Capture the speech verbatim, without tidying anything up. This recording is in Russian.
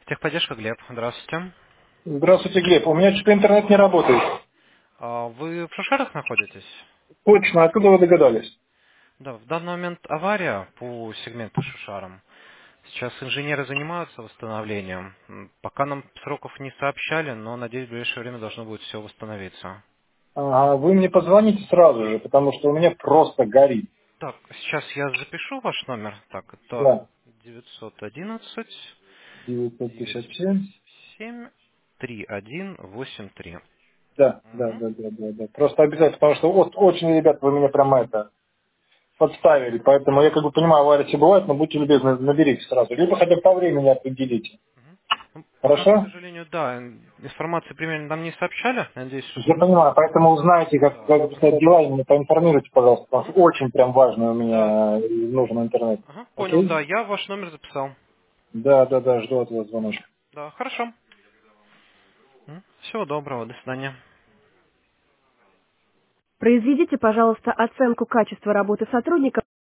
Техподдержка, Глеб. Здравствуйте. Здравствуйте, Глеб. У меня что-то интернет не работает. А, Вы в Шушарах находитесь? Точно, откуда вы догадались? Да, в данный момент авария по сегменту с Шушаром. Сейчас инженеры занимаются восстановлением. М, Пока нам сроков не сообщали, но, надеюсь, в ближайшее время должно будет все восстановиться. Ага, вы мне позвоните сразу же, потому что у меня просто горит. Так, сейчас я запишу ваш номер. Так, это Да, девятьсот одиннадцать девятьсот пятьдесят девятьсот семь. семь три один восемь три. Да, да, Угу. да, да, да, да. Просто обязательно, потому что вот очень, ребят, вы меня прямо это подставили, поэтому я как бы понимаю, аварии все бывают, но будьте любезны, наберите сразу. Либо хотя бы по времени определите. Ну, пока, к Хорошо? сожалению, да, информации примерно нам не сообщали. Надеюсь, Я что... понимаю, поэтому узнаете, как, Да. как обстоят дела, и меня поинформируйте, пожалуйста, потому что Мгм. очень прям важно у Да. меня э, нужен интернет. Ага, понял, Окей? да, я ваш номер записал. Да, да, да, жду от вас звоночка. Да, хорошо. М, Всего доброго, до свидания. Произведите, пожалуйста, оценку качества работы сотрудника